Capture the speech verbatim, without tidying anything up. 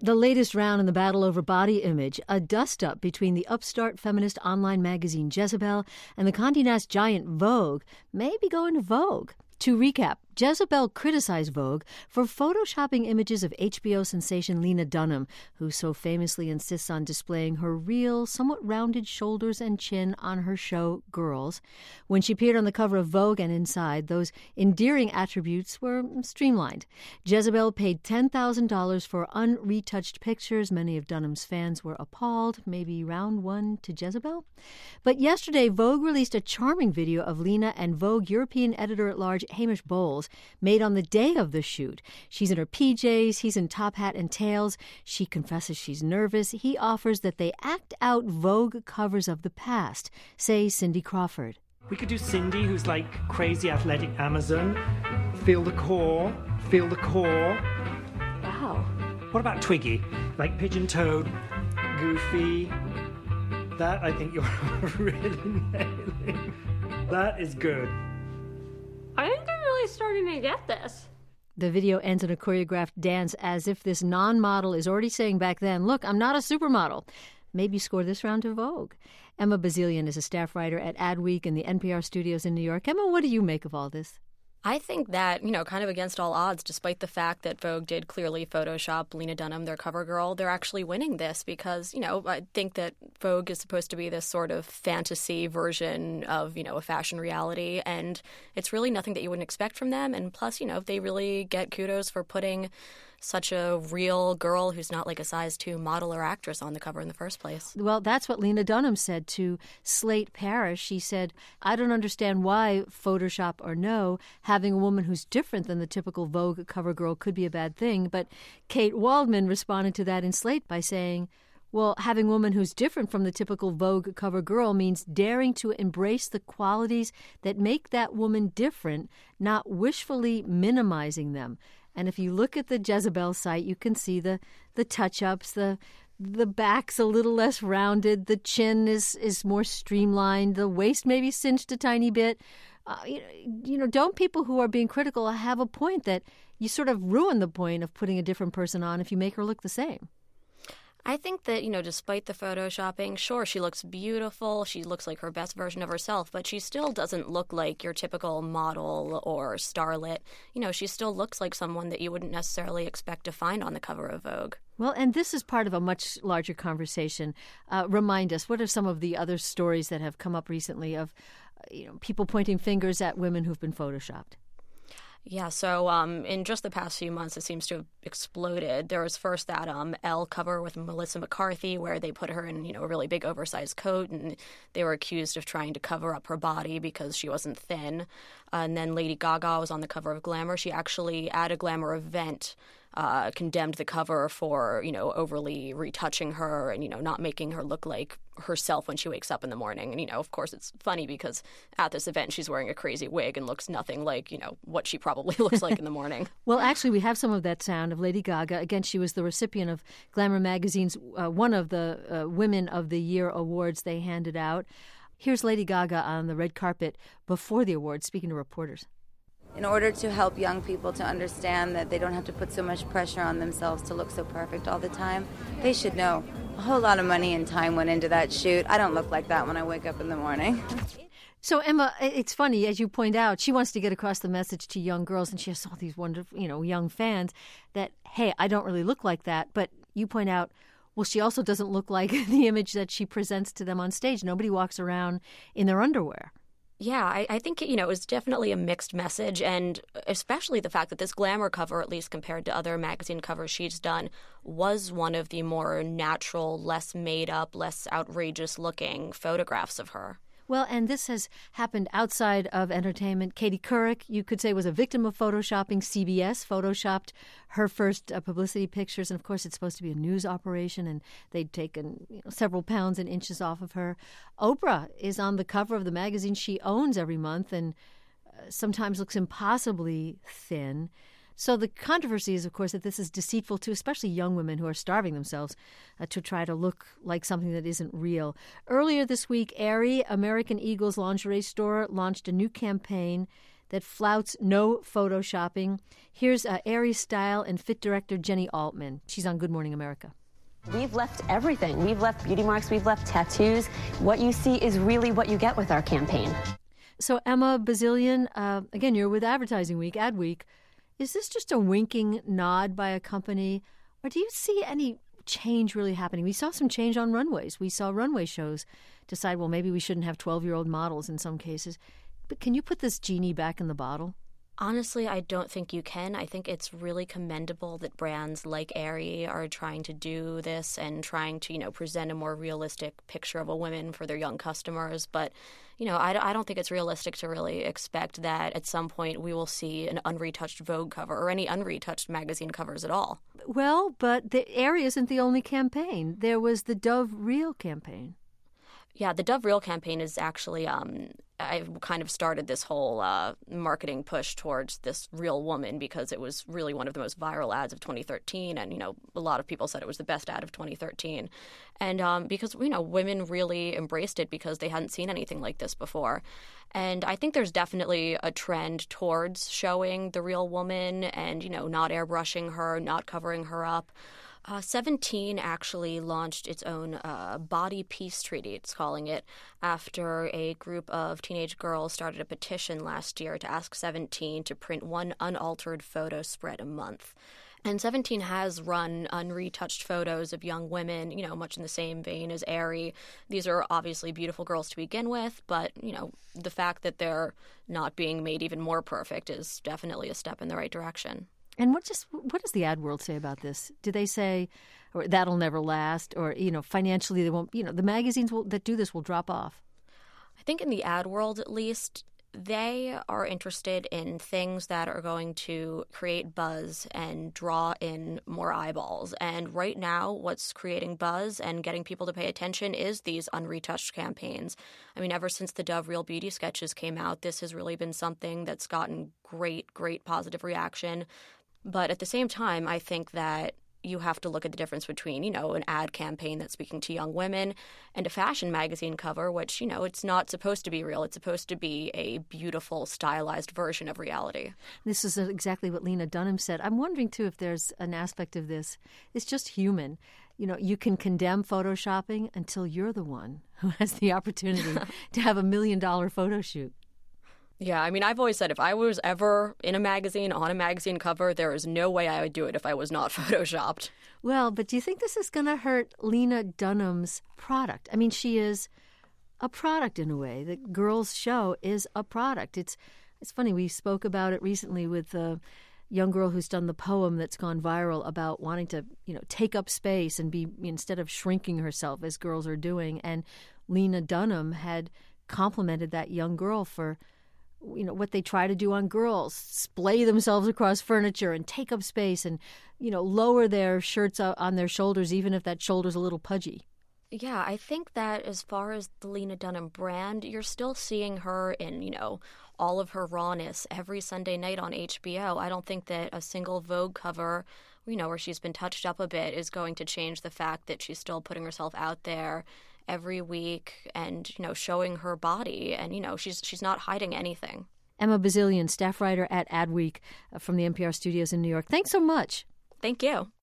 The latest round in the battle over body image, a dust-up between the upstart feminist online magazine Jezebel and the Condé Nast giant Vogue, may be going to Vogue. To recap, Jezebel criticized Vogue for photoshopping images of H B O sensation Lena Dunham, who so famously insists on displaying her real, somewhat rounded shoulders and chin on her show Girls. When she appeared on the cover of Vogue and Inside, those endearing attributes were streamlined. Jezebel paid ten thousand dollars for unretouched pictures. Many of Dunham's fans were appalled. Maybe round one to Jezebel? But yesterday, Vogue released a charming video of Lena and Vogue European editor-at-large Hamish Bowles made on the day of the shoot. She's in her P Js, he's in top hat and tails. She confesses she's nervous. He offers that they act out Vogue covers of the past, say Cindy Crawford. We could do Cindy, who's like crazy athletic Amazon. Feel the core, feel the core. Wow. What about Twiggy? Like pigeon-toed, goofy. That I think you're really nailing. That is good. I think I'm really starting to get this. The video ends in a choreographed dance as if this non-model is already saying back then, look, I'm not a supermodel. Maybe score this round to Vogue. Emma Bazilian is a staff writer at Adweek in the N P R studios in New York. Emma, what do you make of all this? I think that, you know, kind of against all odds, despite the fact that Vogue did clearly Photoshop Lena Dunham, their cover girl, they're actually winning this because, you know, I think that Vogue is supposed to be this sort of fantasy version of, you know, a fashion reality. And it's really nothing that you wouldn't expect from them. And plus, you know, they really get kudos for putting such a real girl who's not like a size two model or actress on the cover in the first place. Well, that's what Lena Dunham said to Slate Paris. She said, I don't understand why, Photoshop or no, having a woman who's different than the typical Vogue cover girl could be a bad thing. But Kate Waldman responded to that in Slate by saying, well, having a woman who's different from the typical Vogue cover girl means daring to embrace the qualities that make that woman different, not wishfully minimizing them. And if you look at the Jezebel site, you can see the the touch-ups, the the back's a little less rounded, the chin is, is more streamlined, the waist maybe cinched a tiny bit. Uh, you, you know, don't people who are being critical have a point that you sort of ruin the point of putting a different person on if you make her look the same? I think that, you know, despite the photoshopping, sure, she looks beautiful. She looks like her best version of herself, but she still doesn't look like your typical model or starlet. You know, she still looks like someone that you wouldn't necessarily expect to find on the cover of Vogue. Well, and this is part of a much larger conversation. Uh, remind us, what are some of the other stories that have come up recently of, uh, you know, people pointing fingers at women who've been photoshopped? Yeah, so um, in just the past few months, it seems to have exploded. There was first that um, Elle cover with Melissa McCarthy, where they put her in, you know, a really big oversized coat, and they were accused of trying to cover up her body because she wasn't thin. Uh, and then Lady Gaga was on the cover of Glamour. She actually, at a Glamour event, uh, condemned the cover for, you know, overly retouching her and, you know, not making her look like herself when she wakes up in the morning. And, you know, of course, it's funny because at this event, she's wearing a crazy wig and looks nothing like, you know, what she probably looks like in the morning. Well, actually, we have some of that sound of Lady Gaga. Again, she was the recipient of Glamour magazine's, uh, one of the uh, Women of the Year awards they handed out. Here's Lady Gaga on the red carpet before the awards, speaking to reporters. In order to help young people to understand that they don't have to put so much pressure on themselves to look so perfect all the time, they should know a whole lot of money and time went into that shoot. I don't look like that when I wake up in the morning. So, Emma, it's funny, as you point out, she wants to get across the message to young girls, and she has all these wonderful, you know, young fans that, hey, I don't really look like that. But you point out, well, she also doesn't look like the image that she presents to them on stage. Nobody walks around in their underwear. Yeah, I, I think, you know, it was definitely a mixed message, and especially the fact that this Glamour cover, at least compared to other magazine covers she's done, was one of the more natural, less made up, less outrageous looking photographs of her. Well, and this has happened outside of entertainment. Katie Couric, you could say, was a victim of photoshopping. C B S photoshopped her first uh, publicity pictures. And, of course, it's supposed to be a news operation, and they'd taken you know, several pounds and inches off of her. Oprah is on the cover of the magazine she owns every month and uh, sometimes looks impossibly thin. So the controversy is, of course, that this is deceitful to especially young women who are starving themselves uh, to try to look like something that isn't real. Earlier this week, Aerie, American Eagle's lingerie store, launched a new campaign that flouts no photoshopping. Here's uh, Aerie style and fit director Jenny Altman. She's on Good Morning America. We've left everything. We've left beauty marks. We've left tattoos. What you see is really what you get with our campaign. So Emma Bazilian, uh, again, you're with Advertising Week, Ad Week. Is this just a winking nod by a company, or do you see any change really happening? We saw some change on runways. We saw runway shows decide, well, maybe we shouldn't have twelve-year-old models in some cases. But can you put this genie back in the bottle? Honestly, I don't think you can. I think it's really commendable that brands like Aerie are trying to do this and trying to, you know, present a more realistic picture of a woman for their young customers. But, you know, I, I don't think it's realistic to really expect that at some point we will see an unretouched Vogue cover or any unretouched magazine covers at all. Well, but the Aerie isn't the only campaign. There was the Dove Real campaign. Yeah, the Dove Real campaign is actually, um, I kind of started this whole uh, marketing push towards this real woman because it was really one of the most viral ads of twenty thirteen. And, you know, a lot of people said it was the best ad of twenty thirteen. And um, because, you know, women really embraced it because they hadn't seen anything like this before. And I think there's definitely a trend towards showing the real woman and, you know, not airbrushing her, not covering her up. Uh, Seventeen actually launched its own uh, body peace treaty, it's calling it, after a group of teenage girls started a petition last year to ask Seventeen to print one unaltered photo spread a month. And Seventeen has run unretouched photos of young women, you know, much in the same vein as Aerie. These are obviously beautiful girls to begin with, but, you know, the fact that they're not being made even more perfect is definitely a step in the right direction. And what just what does the ad world say about this? Do they say, or that'll never last, or, you know, financially they won't, you know, the magazines will, that do this will drop off? I think in the ad world, at least, they are interested in things that are going to create buzz and draw in more eyeballs. And right now, what's creating buzz and getting people to pay attention is these unretouched campaigns. I mean, ever since the Dove Real Beauty sketches came out, this has really been something that's gotten great, great positive reaction. But at the same time, I think that you have to look at the difference between, you know, an ad campaign that's speaking to young women and a fashion magazine cover, which, you know, it's not supposed to be real. It's supposed to be a beautiful, stylized version of reality. This is exactly what Lena Dunham said. I'm wondering, too, if there's an aspect of this. It's just human. You know, you can condemn photoshopping until you're the one who has the opportunity to have a million-dollar photo shoot. Yeah, I mean, I've always said if I was ever in a magazine, on a magazine cover, there is no way I would do it if I was not photoshopped. Well, but do you think this is going to hurt Lena Dunham's product? I mean, she is a product in a way. The Girls Show is a product. It's it's funny, we spoke about it recently with a young girl who's done the poem that's gone viral about wanting to, you know, take up space and be, instead of shrinking herself as girls are doing. And Lena Dunham had complimented that young girl for, you know, what they try to do on girls, splay themselves across furniture and take up space and, you know, lower their shirts on their shoulders, even if that shoulder's a little pudgy. Yeah, I think that as far as the Lena Dunham brand, you're still seeing her in, you know, all of her rawness every Sunday night on H B O. I don't think that a single Vogue cover, you know, where she's been touched up a bit is going to change the fact that she's still putting herself out there every week and, you know, showing her body. And, you know, she's she's not hiding anything. Emma Bazilian, staff writer at Adweek uh, from the N P R studios in New York. Thanks so much. Thank you.